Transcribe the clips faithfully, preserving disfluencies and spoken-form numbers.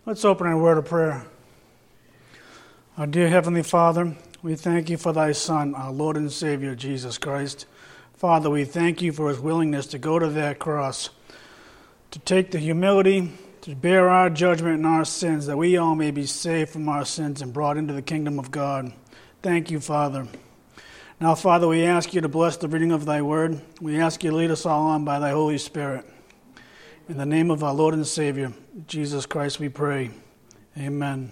Let's open a word of prayer. Our dear Heavenly Father, we thank you for thy Son, our Lord and Savior, Jesus Christ. Father, we thank you for his willingness to go to that cross, to take the humility, to bear our judgment and our sins, that we all may be saved from our sins and brought into the kingdom of God. Thank you, Father. Now, Father, we ask you to bless the reading of thy word. We ask you to lead us all on by thy Holy Spirit. In the name of our Lord and Savior, Jesus Christ, we pray. Amen.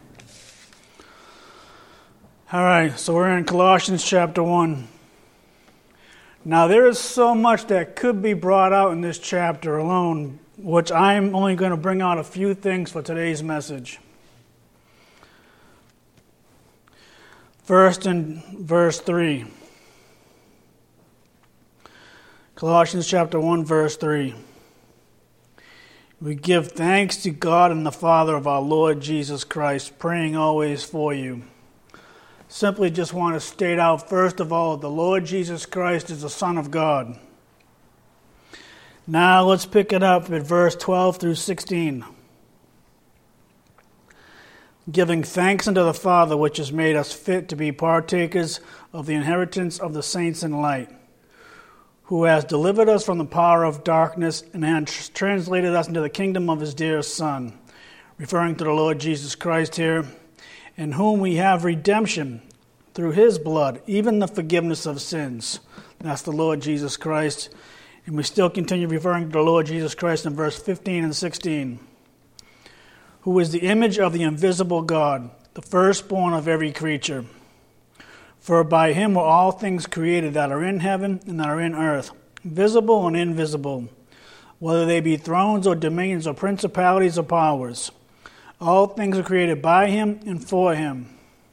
All right, so we're in Colossians chapter one. Now, there is so much that could be brought out in this chapter alone, which I'm only going to bring out a few things for today's message. First, in verse three. Colossians chapter one, verse three. We give thanks to God and the Father of our Lord Jesus Christ, praying always for you. Simply just want to state out, first of all, the Lord Jesus Christ is the Son of God. Now let's pick it up at verse twelve through sixteen. Giving thanks unto the Father, which has made us fit to be partakers of the inheritance of the saints in light, who has delivered us from the power of darkness and has translated us into the kingdom of his dear Son, referring to the Lord Jesus Christ here, in whom we have redemption through his blood, even the forgiveness of sins. That's the Lord Jesus Christ. And we still continue referring to the Lord Jesus Christ in verse fifteen and sixteen, who is the image of the invisible God, the firstborn of every creature. For by him were all things created that are in heaven and that are in earth, visible and invisible, whether they be thrones or dominions or principalities or powers. All things are created by him and for him.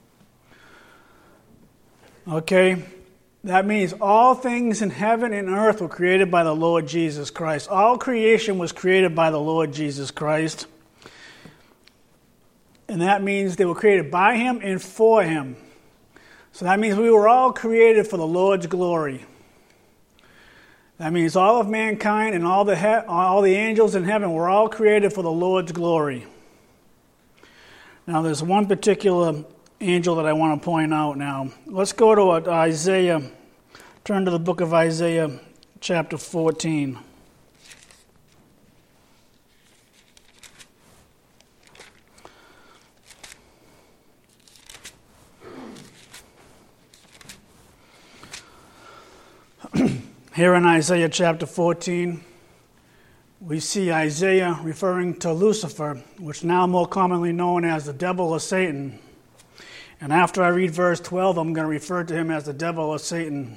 Okay, that means all things in heaven and earth were created by the Lord Jesus Christ. All creation was created by the Lord Jesus Christ. And that means they were created by him and for him. So that means we were all created for the Lord's glory. That means all of mankind and all the he- all the angels in heaven were all created for the Lord's glory. Now there's one particular angel that I want to point out now. Let's go to Isaiah. Turn to the book of Isaiah, chapter fourteen. Here in Isaiah chapter fourteen, we see Isaiah referring to Lucifer, which is now more commonly known as the devil or Satan. And after I read verse twelve, I'm going to refer to him as the devil or Satan.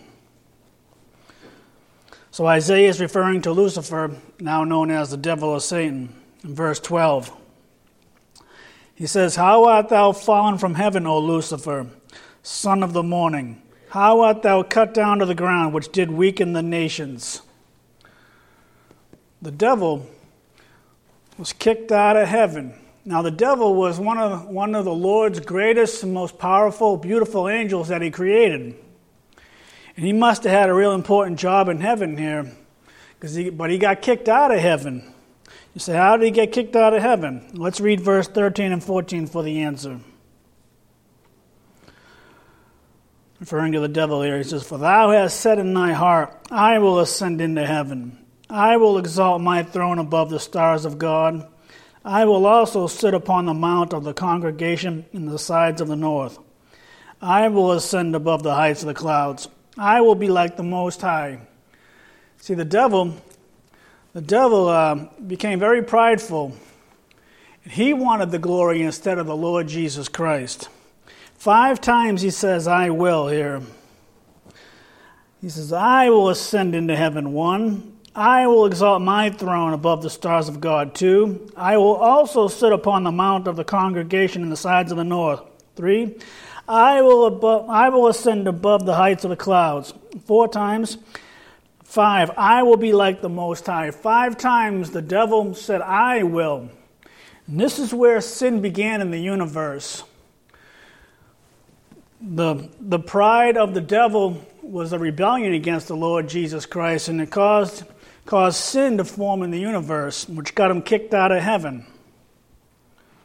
So Isaiah is referring to Lucifer, now known as the devil or Satan, in verse twelve. He says, "How art thou fallen from heaven, O Lucifer, son of the morning? How art thou cut down to the ground, which did weaken the nations?" The devil was kicked out of heaven. Now, the devil was one of, one of the Lord's greatest and most powerful, beautiful angels that he created. And he must have had a real important job in heaven here, because he, but he got kicked out of heaven. You say, how did he get kicked out of heaven? Let's read verse thirteen and fourteen for the answer. Referring to the devil here, he says, "For thou hast said in thy heart, I will ascend into heaven. I will exalt my throne above the stars of God. I will also sit upon the mount of the congregation in the sides of the north. I will ascend above the heights of the clouds. I will be like the Most High." See, the devil, the devil uh, became very prideful. He wanted the glory instead of the Lord Jesus Christ. Five times he says, "I will" here. He says, "I will ascend into heaven." One, "I will exalt my throne above the stars of God." Two, "I will also sit upon the mount of the congregation in the sides of the north." Three, I will, above, I will ascend above the heights of the clouds. Four times. Five, "I will be like the Most High." Five times the devil said, "I will." And this is where sin began in the universe. The, the pride of the devil was a rebellion against the Lord Jesus Christ, and it caused, caused sin to form in the universe, which got him kicked out of heaven.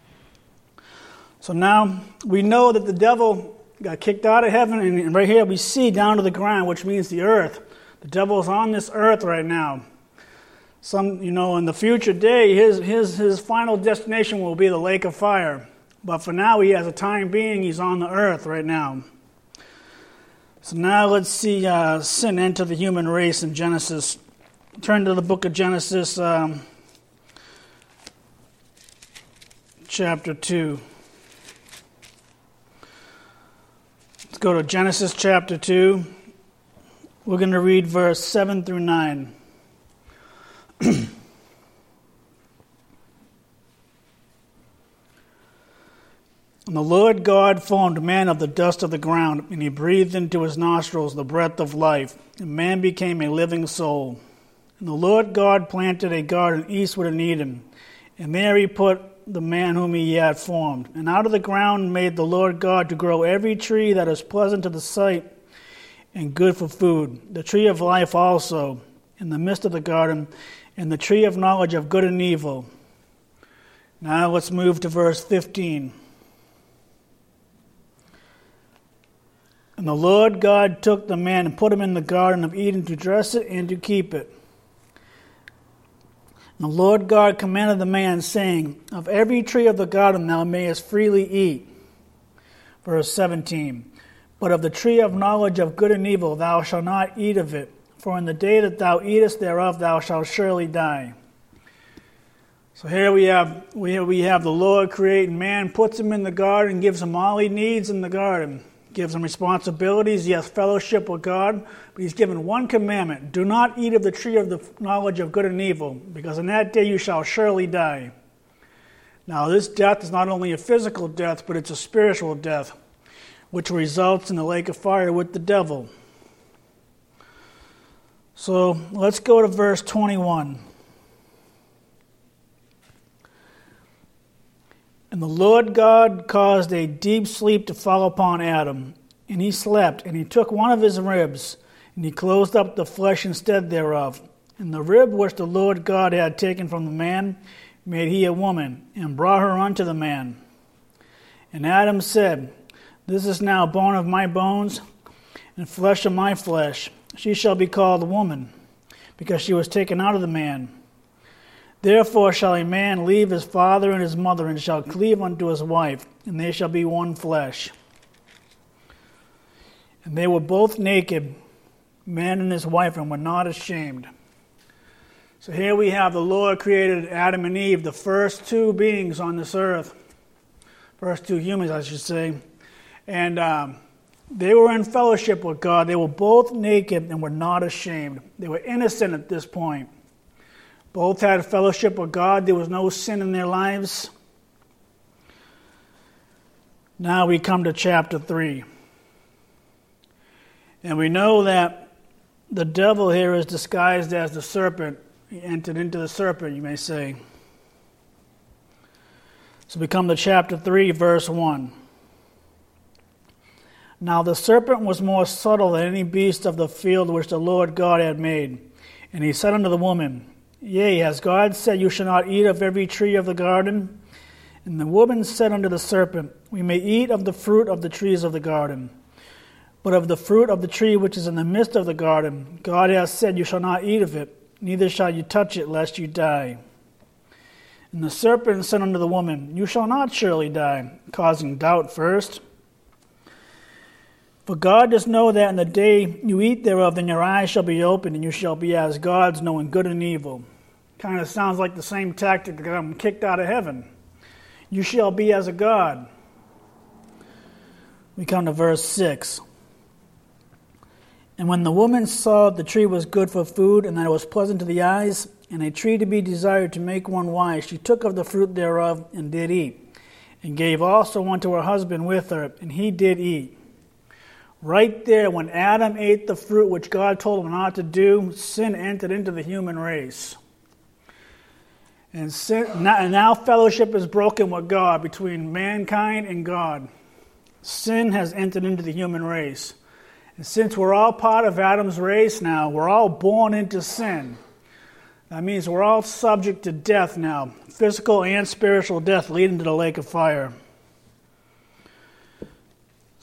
So now we know that the devil got kicked out of heaven, and right here we see down to the ground, which means the earth. The devil is on this earth right now. Some, you know, in the future day, his his his final destination will be the lake of fire. But for now, he has a time being, he's on the earth right now. So now let's see uh, sin enter the human race in Genesis. Turn to the book of Genesis, um, chapter two. Let's go to Genesis chapter two. We're going to read verse seven through nine. And the Lord God formed man of the dust of the ground, and he breathed into his nostrils the breath of life, and man became a living soul. And the Lord God planted a garden eastward in Eden, and there he put the man whom he had formed. And out of the ground made the Lord God to grow every tree that is pleasant to the sight and good for food, the tree of life also in the midst of the garden, and the tree of knowledge of good and evil. Now let's move to verse fifteen. And the Lord God took the man and put him in the garden of Eden to dress it and to keep it. And the Lord God commanded the man, saying, Of every tree of the garden thou mayest freely eat. Verse seventeen. But of the tree of knowledge of good and evil thou shalt not eat of it, for in the day that thou eatest thereof thou shalt surely die. So here we have we have, we have the Lord creating man, puts him in the garden, gives him all he needs in the garden. Gives him responsibilities, he has fellowship with God, but he's given one commandment: do not eat of the tree of the knowledge of good and evil, because in that day you shall surely die. Now this death is not only a physical death, but it's a spiritual death, which results in the lake of fire with the devil. So let's go to verse twenty-one. And the Lord God caused a deep sleep to fall upon Adam, and he slept, and he took one of his ribs, and he closed up the flesh instead thereof. And the rib which the Lord God had taken from the man made he a woman, and brought her unto the man. And Adam said, This is now bone of my bones, and flesh of my flesh. She shall be called woman, because she was taken out of the man. Therefore shall a man leave his father and his mother, and shall cleave unto his wife, and they shall be one flesh. And they were both naked, man and his wife, and were not ashamed. So here we have the Lord created Adam and Eve, the first two beings on this earth. First two humans, I should say. And um, they were in fellowship with God. They were both naked and were not ashamed. They were innocent at this point. Both had fellowship with God. There was no sin in their lives. Now we come to chapter three. And we know that the devil here is disguised as the serpent. He entered into the serpent, you may say. So we come to chapter three, verse one. Now the serpent was more subtle than any beast of the field which the Lord God had made. And he said unto the woman, Yea, has God said, You shall not eat of every tree of the garden? And the woman said unto the serpent, We may eat of the fruit of the trees of the garden. But of the fruit of the tree which is in the midst of the garden, God hath said, You shall not eat of it, neither shall you touch it, lest you die. And the serpent said unto the woman, You shall not surely die, causing doubt first. For God does know that in the day you eat thereof, then your eyes shall be opened, and you shall be as gods, knowing good and evil. Kind of sounds like the same tactic that got them kicked out of heaven. You shall be as a god. We come to verse six. And when the woman saw that the tree was good for food, and that it was pleasant to the eyes, and a tree to be desired to make one wise, she took of the fruit thereof, and did eat, and gave also unto her husband with her, and he did eat. Right there, when Adam ate the fruit which God told him not to do, sin entered into the human race. And, sin, and now fellowship is broken with God, between mankind and God. Sin has entered into the human race. And since we're all part of Adam's race now, we're all born into sin. That means we're all subject to death now, physical and spiritual death leading to the lake of fire.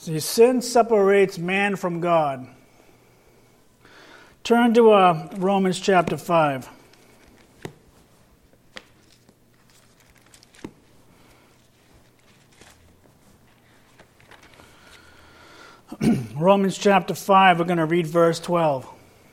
See, sin separates man from God. Turn to uh, Romans chapter five. Romans chapter five, we're going to read verse twelve.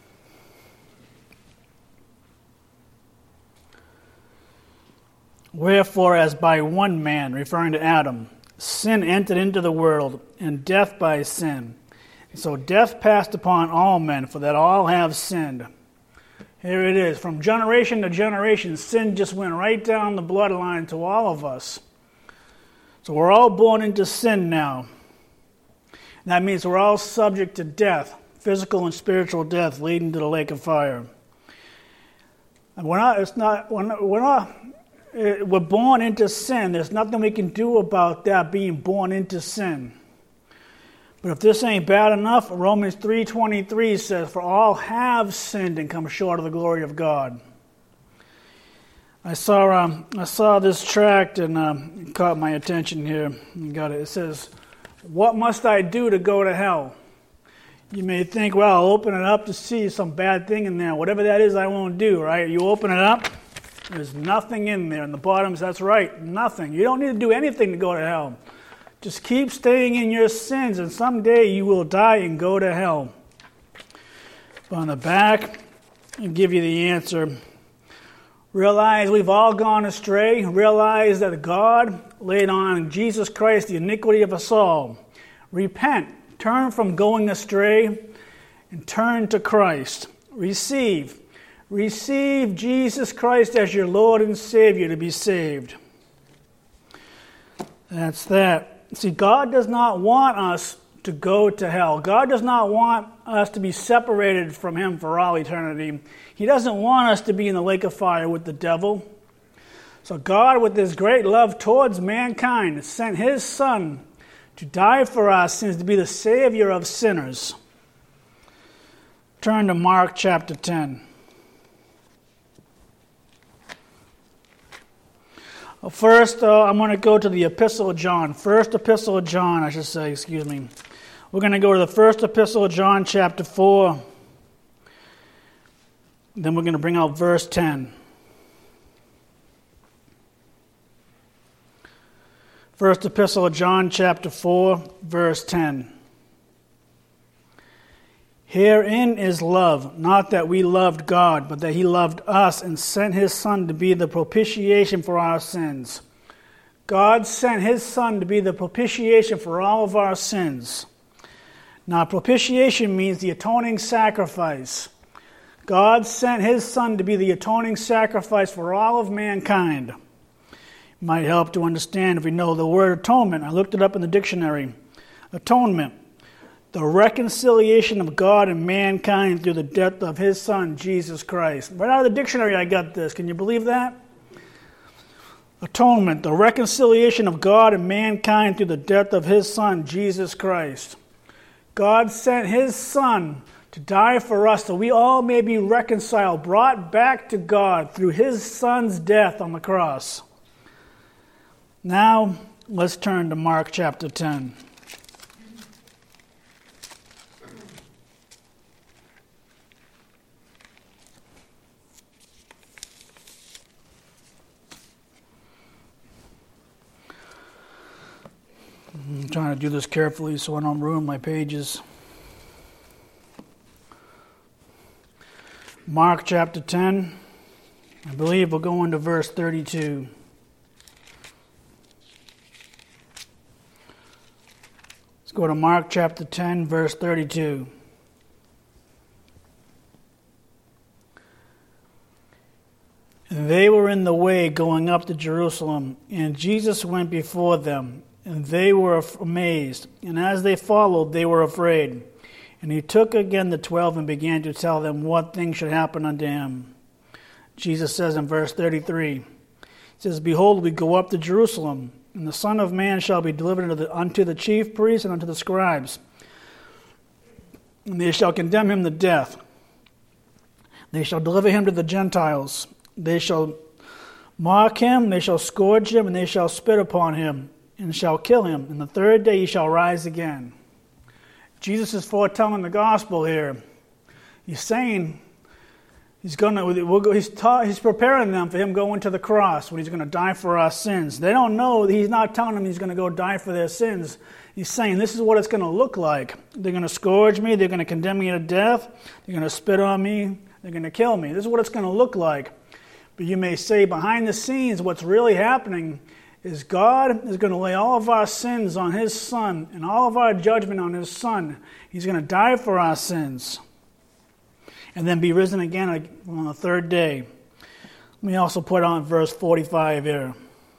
Wherefore, as by one man, referring to Adam, sin entered into the world, and death by sin. And so death passed upon all men, for that all have sinned. Here it is. From generation to generation, sin just went right down the bloodline to all of us. So we're all born into sin now. And that means we're all subject to death, physical and spiritual death, leading to the lake of fire. And we're not, it's not, we're not, we're not We're born into sin. There's nothing we can do about that, being born into sin. But if this ain't bad enough, Romans three twenty-three says, for all have sinned and come short of the glory of God. I saw um, I saw this tract and um, it caught my attention here. You got it. It says, what must I do to go to hell? You may think, well, I'll open it up to see some bad thing in there. Whatever that is, I won't do, right? You open it up. There's nothing in there. In the bottom, that's right, nothing. You don't need to do anything to go to hell. Just keep staying in your sins, and someday you will die and go to hell. But on the back, I'll give you the answer. Realize we've all gone astray. Realize that God laid on Jesus Christ the iniquity of us all. Repent. Turn from going astray and turn to Christ. Receive. Receive Jesus Christ as your Lord and Savior to be saved. That's that. See, God does not want us to go to hell. God does not want us to be separated from Him for all eternity. He doesn't want us to be in the lake of fire with the devil. So God, with His great love towards mankind, sent His Son to die for our sins, to be the Savior of sinners. Turn to Mark chapter ten. First, uh, I'm going to go to the Epistle of John. First Epistle of John, I should say, excuse me. We're going to go to the First Epistle of John, chapter four. Then we're going to bring out verse ten. First Epistle of John, chapter four, verse ten. Herein is love, not that we loved God, but that He loved us and sent His Son to be the propitiation for our sins. God sent His Son to be the propitiation for all of our sins. Now, propitiation means the atoning sacrifice. God sent His Son to be the atoning sacrifice for all of mankind. It might help to understand if we know the word atonement. I looked it up in the dictionary. Atonement. The reconciliation of God and mankind through the death of His Son, Jesus Christ. Right out of the dictionary I got this. Can you believe that? Atonement. The reconciliation of God and mankind through the death of His Son, Jesus Christ. God sent His Son to die for us so we all may be reconciled, brought back to God through His Son's death on the cross. Now, let's turn to Mark chapter ten. I'm trying to do this carefully so I don't ruin my pages. Mark chapter ten. I believe we'll go into verse thirty-two. Let's go to Mark chapter ten, verse thirty-two. And they were in the way going up to Jerusalem, and Jesus went before them. And they were amazed, and as they followed, they were afraid. And he took again the twelve and began to tell them what things should happen unto him. Jesus says in verse thirty-three, he says, Behold, we go up to Jerusalem, and the Son of Man shall be delivered unto the, unto the chief priests and unto the scribes. And they shall condemn him to death. They shall deliver him to the Gentiles. They shall mock him, they shall scourge him, and they shall spit upon him, and shall kill him, and the third day he shall rise again. Jesus is foretelling the gospel here. He's saying he's going to. He's taught, he's preparing them for him going to the cross when he's going to die for our sins. They don't know. He's not telling them he's going to go die for their sins. He's saying this is what it's going to look like. They're going to scourge me. They're going to condemn me to death. They're going to spit on me. They're going to kill me. This is what it's going to look like. But you may say behind the scenes what's really happening is God is going to lay all of our sins on his Son and all of our judgment on his Son. He's going to die for our sins and then be risen again on the third day. Let me also put on verse forty-five here.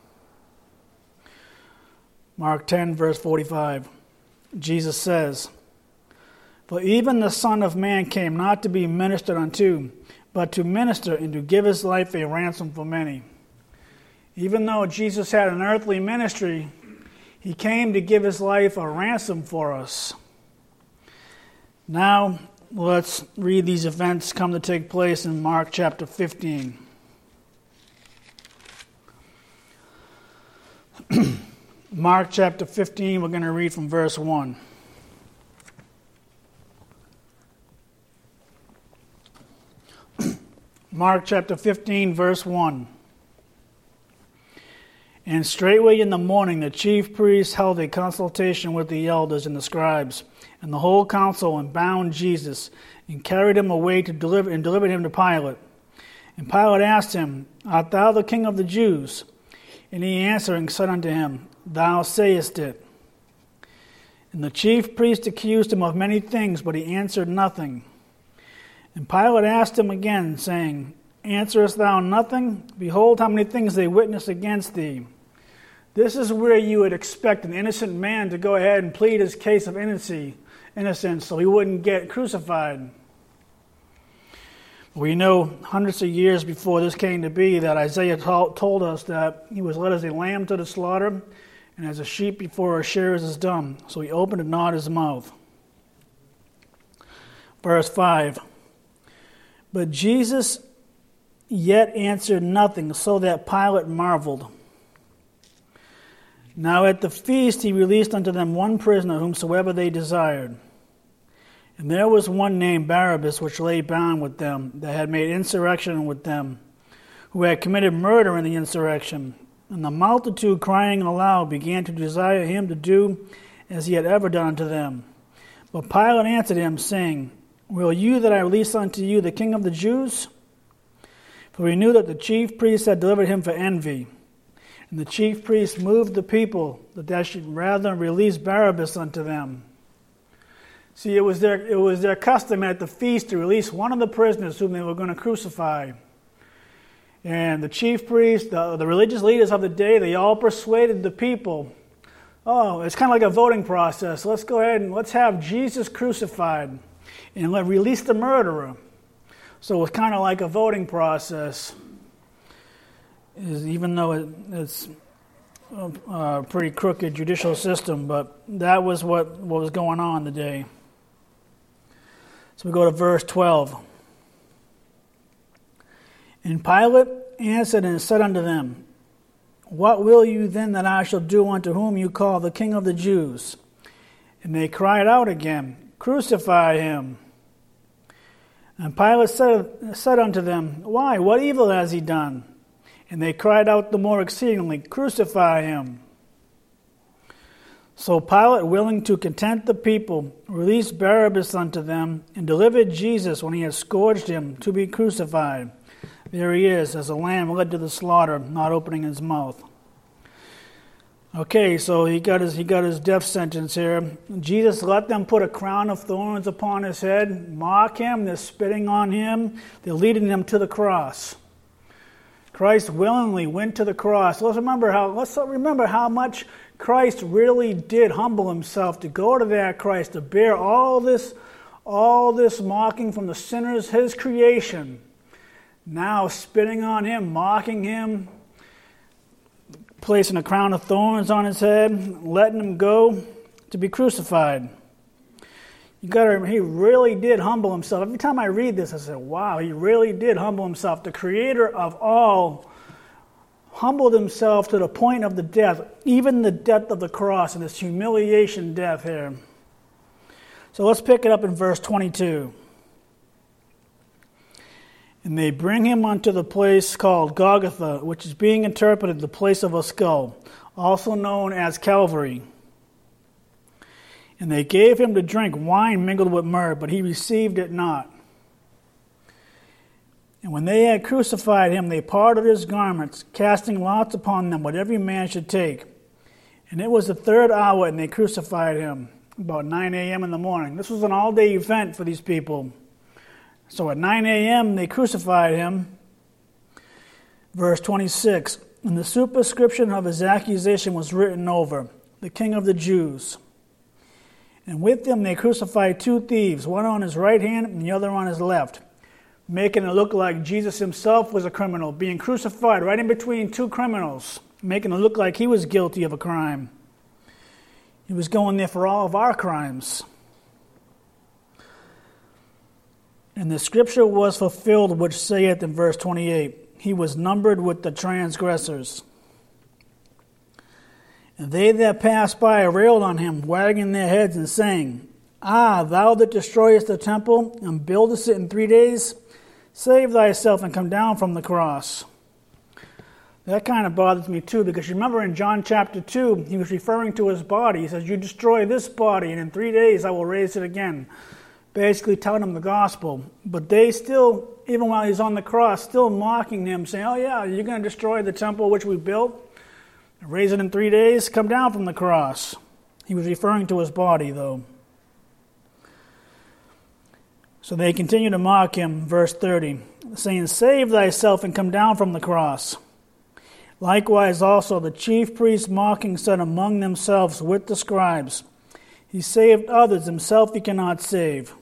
Mark ten, verse forty-five. Jesus says, "For even the Son of Man came not to be ministered unto, but to minister and to give his life a ransom for many." Even though Jesus had an earthly ministry, he came to give his life a ransom for us. Now, let's read these events come to take place in Mark chapter fifteen. Mark chapter fifteen, we're going to read from verse one. Mark chapter fifteen, verse one. "And straightway in the morning the chief priests held a consultation with the elders and the scribes, and the whole council, and bound Jesus, and carried him away to deliver, and delivered him to Pilate. And Pilate asked him, Art thou the king of the Jews? And he answering said unto him, Thou sayest it. And the chief priest accused him of many things, but he answered nothing. And Pilate asked him again, saying, Answerest thou nothing? Behold, how many things they witness against thee. This is where you would expect an innocent man to go ahead and plead his case of innocency, innocence so he wouldn't get crucified. We know hundreds of years before this came to be that Isaiah told us that he was led as a lamb to the slaughter, and as a sheep before her shearers is dumb, so he opened not his mouth. Verse five. But Jesus yet answered nothing, so that Pilate marveled. Now at the feast he released unto them one prisoner, whomsoever they desired. And there was one named Barabbas, which lay bound with them, that had made insurrection with them, who had committed murder in the insurrection. And the multitude, crying aloud, began to desire him to do as he had ever done unto them. But Pilate answered him, saying, Will you that I release unto you the King of the Jews? For he knew that the chief priests had delivered him for envy. And the chief priests moved the people that they should rather release Barabbas unto them. See, it was their it was their custom at the feast to release one of the prisoners whom they were going to crucify. And the chief priests, the, the religious leaders of the day, they all persuaded the people, oh, it's kind of like a voting process. Let's go ahead and let's have Jesus crucified and let release the murderer. So it's kind of like a voting process, is even though it, it's a pretty crooked judicial system, but that was what, what was going on today. So we go to verse twelve. And Pilate answered and said unto them, What will you then that I shall do unto whom you call the King of the Jews? And they cried out again, Crucify him. And Pilate said, said unto them, Why, what evil has he done? And they cried out the more exceedingly, Crucify him. So Pilate, willing to content the people, released Barabbas unto them, and delivered Jesus, when he had scourged him, to be crucified. There he is, as a lamb led to the slaughter, not opening his mouth. Okay, so he got his he got his death sentence here. Jesus let them put a crown of thorns upon his head, mock him, they're spitting on him, they're leading him to the cross. Christ willingly went to the cross. Let's remember how let's remember how much Christ really did humble himself to go to that Christ, to bear all this, all this mocking from the sinners, his creation. Now spitting on him, mocking him, placing a crown of thorns on his head, letting him go to be crucified. You got to he really did humble himself. Every time I read this, I say, wow, he really did humble himself. The creator of all humbled himself to the point of the death, even the death of the cross, and this humiliation death here. So let's pick it up in verse twenty-two. And they bring him unto the place called Golgotha, which is being interpreted the place of a skull, also known as Calvary. And they gave him to drink wine mingled with myrrh, but he received it not. And when they had crucified him, they parted his garments, casting lots upon them, what every man should take. And it was the third hour, and they crucified him, about nine a.m. in the morning. This was an all-day event for these people. So at nine a.m. they crucified him. Verse twenty-six, and the superscription of his accusation was written over, the King of the Jews. And with him they crucified two thieves, one on his right hand and the other on his left, making it look like Jesus himself was a criminal, being crucified right in between two criminals, making it look like he was guilty of a crime. He was going there for all of our crimes. And the scripture was fulfilled, which saith in verse twenty-eight, he was numbered with the transgressors. And they that passed by railed on him, wagging their heads and saying, Ah, thou that destroyest the temple and buildest it in three days, save thyself and come down from the cross. That kind of bothers me too, because you remember in John chapter two, he was referring to his body. He says, you destroy this body, and in three days I will raise it again. Basically telling him the gospel. But they still, even while he's on the cross, still mocking him, saying, oh yeah, you're going to destroy the temple which we built? Raise it in three days? Come down from the cross. He was referring to his body, though. So they continue to mock him, verse thirty, saying, save thyself and come down from the cross. Likewise also the chief priests mocking said among themselves with the scribes, he saved others, himself he cannot save.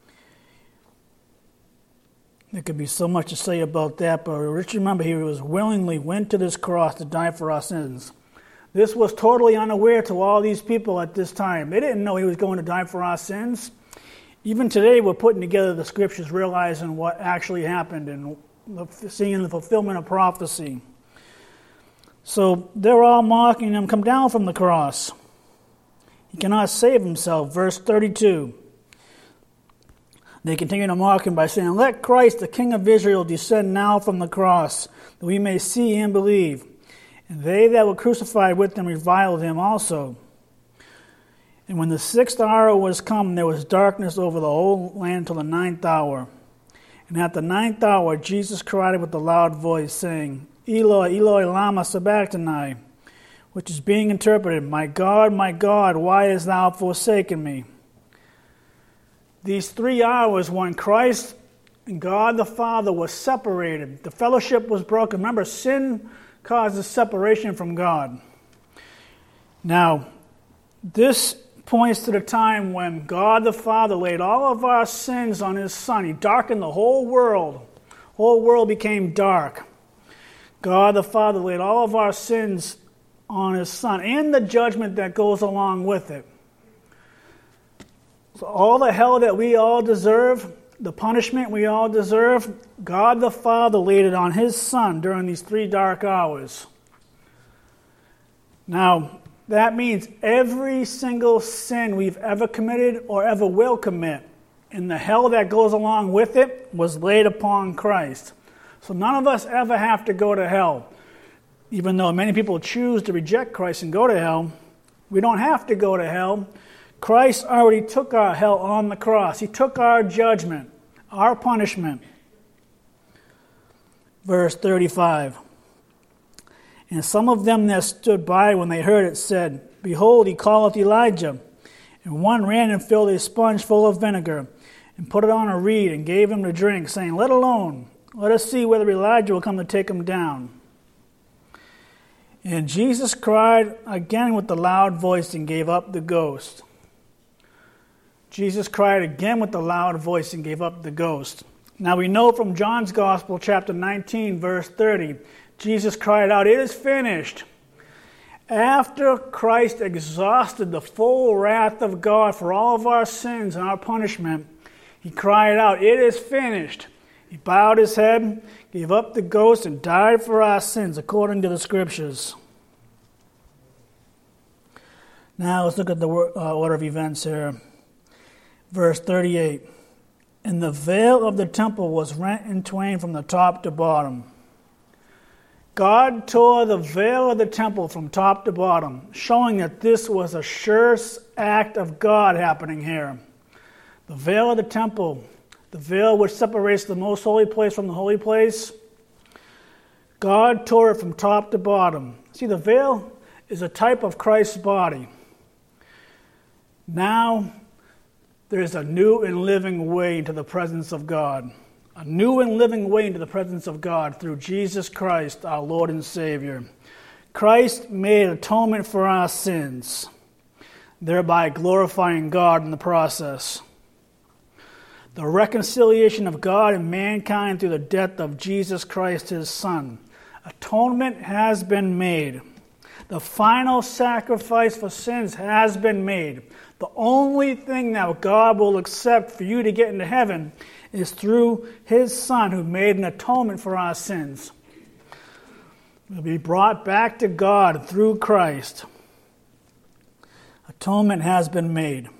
There could be so much to say about that, but just remember he was willingly went to this cross to die for our sins. This was totally unaware to all these people at this time. They didn't know he was going to die for our sins. Even today we're putting together the scriptures, realizing what actually happened and seeing the fulfillment of prophecy. So they're all mocking him, come down from the cross. He cannot save himself. Verse thirty-two. They continue to mock him by saying, let Christ, the King of Israel, descend now from the cross, that we may see and believe. And they that were crucified with him reviled him also. And when the sixth hour was come, there was darkness over the whole land till the ninth hour. And at the ninth hour Jesus cried with a loud voice, saying, Eloi, Eloi, lama sabachthani, which is being interpreted, my God, my God, why hast thou forsaken me? These three hours when Christ and God the Father was separated, the fellowship was broken. Remember, sin causes separation from God. Now, this points to the time when God the Father laid all of our sins on his Son. He darkened the whole world. The whole world became dark. God the Father laid all of our sins on his Son and the judgment that goes along with it. So all the hell that we all deserve, the punishment we all deserve, God the Father laid it on his Son during these three dark hours. Now, that means every single sin we've ever committed or ever will commit, and the hell that goes along with it, was laid upon Christ. So none of us ever have to go to hell. Even though many people choose to reject Christ and go to hell, we don't have to go to hell. Christ already took our hell on the cross. He took our judgment, our punishment. Verse thirty-five. And some of them that stood by when they heard it said, Behold, he calleth Elijah. And one ran and filled a sponge full of vinegar, and put it on a reed, and gave him to drink, saying, Let alone, let us see whether Elijah will come to take him down. And Jesus cried again with a loud voice, and gave up the ghost. Jesus cried again with a loud voice and gave up the ghost. Now we know from John's Gospel, chapter nineteen, verse thirty, Jesus cried out, It is finished. After Christ exhausted the full wrath of God for all of our sins and our punishment, he cried out, It is finished. He bowed his head, gave up the ghost, and died for our sins according to the Scriptures. Now let's look at the uh, order of events here. Verse thirty-eight. And the veil of the temple was rent in twain from the top to bottom. God tore the veil of the temple from top to bottom, showing that this was a sure act of God happening here. The veil of the temple, the veil which separates the most holy place from the holy place, God tore it from top to bottom. See, the veil is a type of Christ's body. Now, there is a new and living way into the presence of God. A new and living way into the presence of God through Jesus Christ, our Lord and Savior. Christ made atonement for our sins, thereby glorifying God in the process. The reconciliation of God and mankind through the death of Jesus Christ, his Son. Atonement has been made. The final sacrifice for sins has been made. The only thing that God will accept for you to get into heaven is through his Son who made an atonement for our sins. We'll be brought back to God through Christ. Atonement has been made.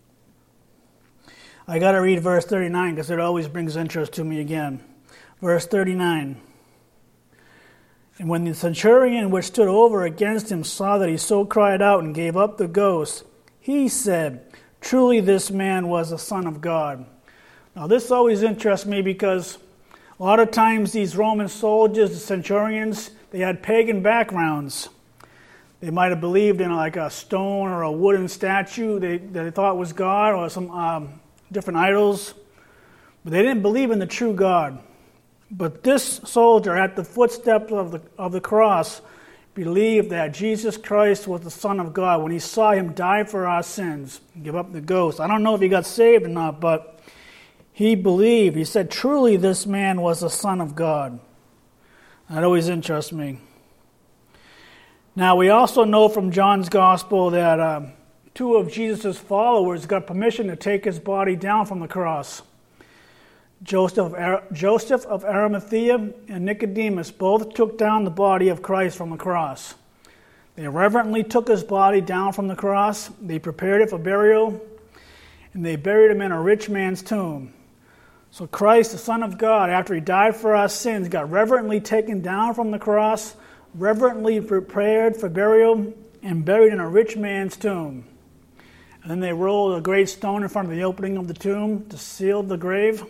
I got to read verse thirty-nine because it always brings interest to me again. Verse thirty-nine. And when the centurion which stood over against him saw that he so cried out and gave up the ghost, he said, Truly this man was the Son of God. Now this always interests me because a lot of times these Roman soldiers, the centurions, they had pagan backgrounds. They might have believed in like a stone or a wooden statue they, that they thought was God, or some um, different idols. But they didn't believe in the true God. But this soldier at the footsteps of the, of the cross believed that Jesus Christ was the Son of God when he saw him die for our sins and give up the ghost. I don't know if he got saved or not, but he believed. He said, truly this man was the Son of God. That always interests me. Now we also know from John's Gospel that uh, two of Jesus' followers got permission to take his body down from the cross. Joseph, Joseph of Arimathea and Nicodemus both took down the body of Christ from the cross. They reverently took his body down from the cross. They prepared it for burial, and they buried him in a rich man's tomb. So Christ, the Son of God, after he died for our sins, got reverently taken down from the cross, reverently prepared for burial, and buried in a rich man's tomb. And then they rolled a great stone in front of the opening of the tomb to seal the grave.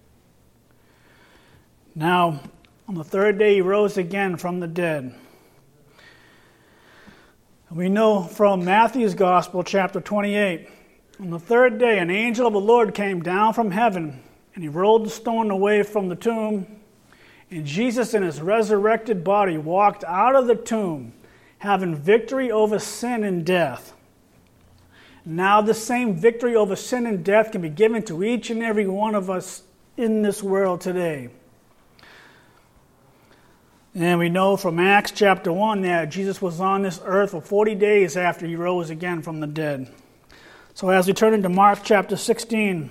Now, on the third day, he rose again from the dead. We know from Matthew's Gospel, chapter twenty-eight, on the third day, an angel of the Lord came down from heaven, and he rolled the stone away from the tomb. And Jesus, in his resurrected body, walked out of the tomb, having victory over sin and death. Now, the same victory over sin and death can be given to each and every one of us in this world today. And we know from Acts chapter one that Jesus was on this earth for forty days after he rose again from the dead. So as we turn into Mark chapter sixteen,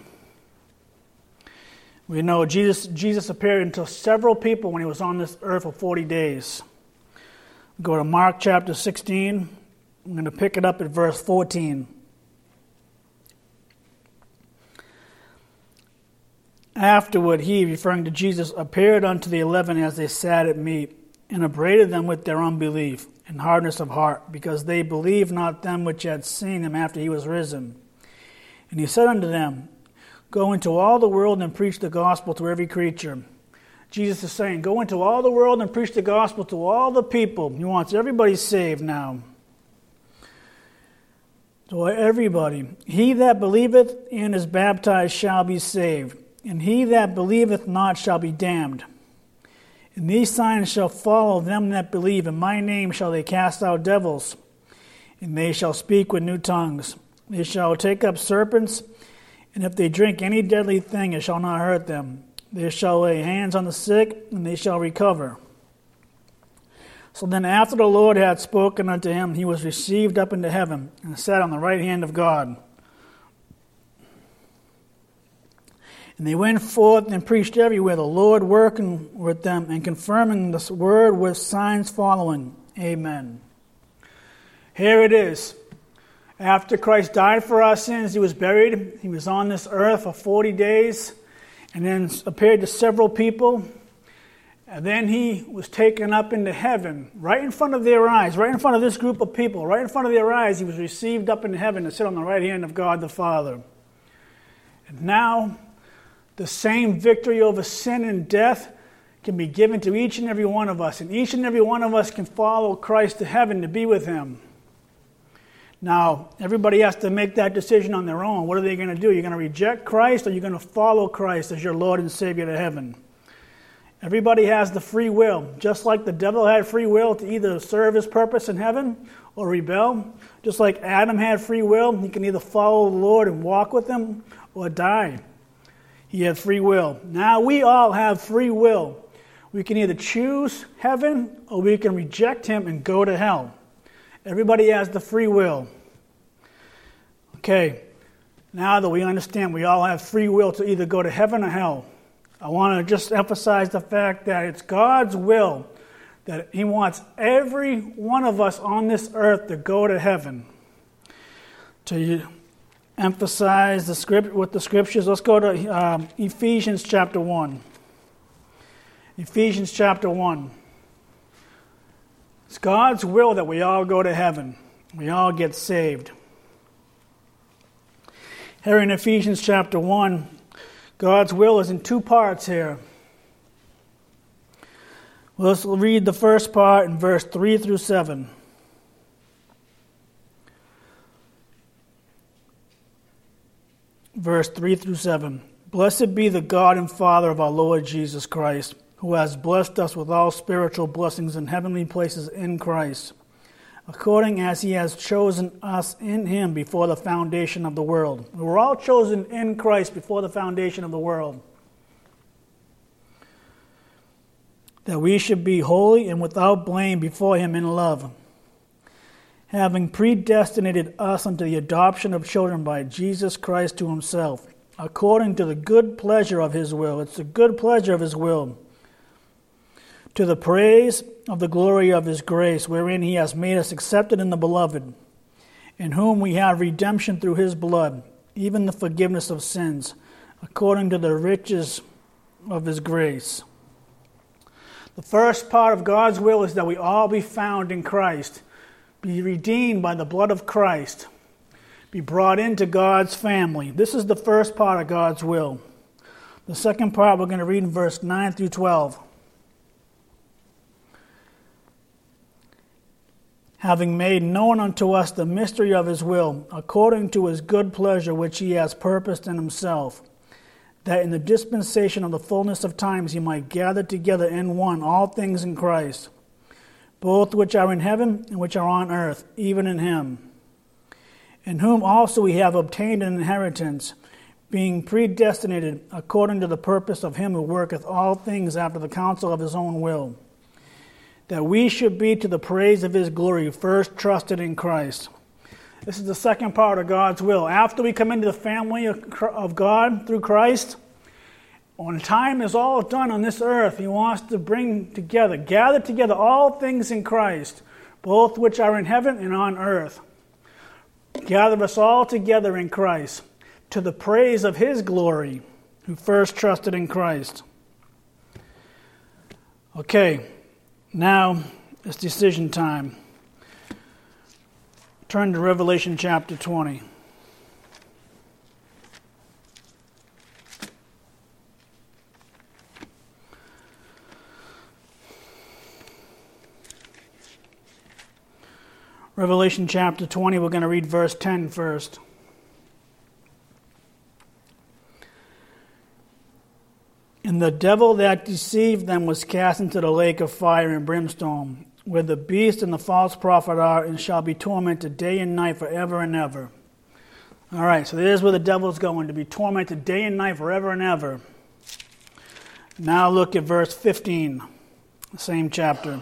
we know Jesus, Jesus appeared to several people when he was on this earth for forty days. We go to Mark chapter sixteen. I'm going to pick it up at verse fourteen. Afterward, he, referring to Jesus, appeared unto the eleven as they sat at meat, and upbraided them with their unbelief and hardness of heart, because they believed not them which had seen him after he was risen. And he said unto them, Go into all the world and preach the gospel to every creature. Jesus is saying, go into all the world and preach the gospel to all the people. He wants everybody saved now. To everybody. He that believeth and is baptized shall be saved, and he that believeth not shall be damned. And these signs shall follow them that believe. In my name shall they cast out devils, and they shall speak with new tongues. They shall take up serpents, and if they drink any deadly thing, it shall not hurt them. They shall lay hands on the sick, and they shall recover. So then after the Lord had spoken unto him, he was received up into heaven, and sat on the right hand of God. And they went forth and preached everywhere, the Lord working with them and confirming this word with signs following. Amen. Here it is. After Christ died for our sins, he was buried. He was on this earth for forty days and then appeared to several people. And then he was taken up into heaven, right in front of their eyes, right in front of this group of people, right in front of their eyes. He was received up into heaven to sit on the right hand of God the Father. And now, the same victory over sin and death can be given to each and every one of us. And each and every one of us can follow Christ to heaven to be with him. Now, everybody has to make that decision on their own. What are they going to do? You're going to reject Christ, or you're going to follow Christ as your Lord and Savior to heaven? Everybody has the free will. Just like the devil had free will to either serve his purpose in heaven or rebel. Just like Adam had free will, he can either follow the Lord and walk with him or die. He had free will. Now we all have free will. We can either choose heaven or we can reject him and go to hell. Everybody has the free will. Okay, now that we understand we all have free will to either go to heaven or hell, I want to just emphasize the fact that it's God's will that he wants every one of us on this earth to go to heaven. To emphasize the script with the scriptures, let's go to um, Ephesians chapter one. Ephesians chapter one. It's God's will that we all go to heaven. We all get saved. Here in Ephesians chapter one, God's will is in two parts here. Let's read the first part in verse three through seven. Verse three through seven. Blessed be the God and Father of our Lord Jesus Christ, who has blessed us with all spiritual blessings in heavenly places in Christ, according as he has chosen us in him before the foundation of the world. We were all chosen in Christ before the foundation of the world, that we should be holy and without blame before him in love, having predestinated us unto the adoption of children by Jesus Christ to himself, according to the good pleasure of his will. It's the good pleasure of his will, to the praise of the glory of his grace, wherein he has made us accepted in the beloved, in whom we have redemption through his blood, even the forgiveness of sins, according to the riches of his grace. The first part of God's will is that we all be found in Christ, be redeemed by the blood of Christ, be brought into God's family. This is the first part of God's will. The second part we're going to read in verse nine through twelve. Having made known unto us the mystery of his will, according to his good pleasure which he has purposed in himself, that in the dispensation of the fullness of times he might gather together in one all things in Christ, both which are in heaven and which are on earth, even in him, in whom also we have obtained an inheritance, being predestinated according to the purpose of him who worketh all things after the counsel of his own will, that we should be to the praise of his glory, first trusted in Christ. This is the second part of God's will. After we come into the family of God through Christ, when time is all done on this earth, he wants to bring together, gather together all things in Christ, both which are in heaven and on earth. Gather us all together in Christ, to the praise of his glory, who first trusted in Christ. Okay. Now, it's decision time. Turn to Revelation chapter twenty. Revelation chapter twenty, we're going to read verse ten first. And the devil that deceived them was cast into the lake of fire and brimstone, where the beast and the false prophet are, and shall be tormented day and night forever and ever. All right, so there's where the devil's going, to be tormented day and night forever and ever. Now look at verse fifteen, the same chapter.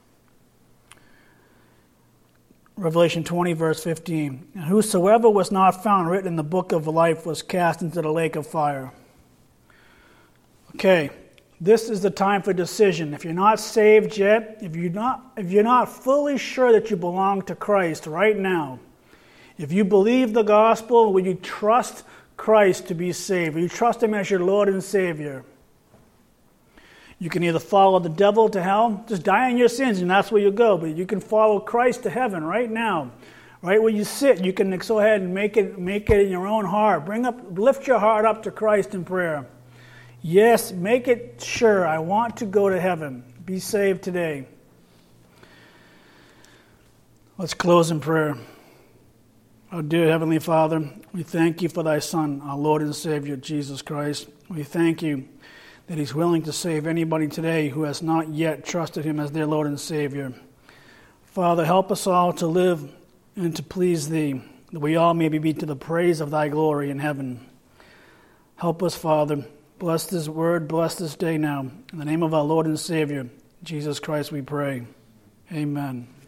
Revelation twenty, verse fifteen. And whosoever was not found written in the book of life was cast into the lake of fire. Okay, this is the time for decision. If you're not saved yet, if you're not, if you're not fully sure that you belong to Christ right now, If you believe the gospel, will you trust Christ to be saved? Will you trust him as your Lord and Savior? You can either follow the devil to hell, just die in your sins, and that's where you go. But you can follow Christ to heaven right now. Right where you sit, you can go ahead and make it make it in your own heart. Bring up, lift your heart up to Christ in prayer. Yes, make it sure, I want to go to heaven. Be saved today. Let's close in prayer. Our dear Heavenly Father, we thank you for thy Son, our Lord and Savior, Jesus Christ. We thank you that he's willing to save anybody today who has not yet trusted him as their Lord and Savior. Father, help us all to live and to please thee, that we all may be to the praise of thy glory in heaven. Help us, Father. Bless this word, bless this day now. In the name of our Lord and Savior, Jesus Christ, we pray. Amen.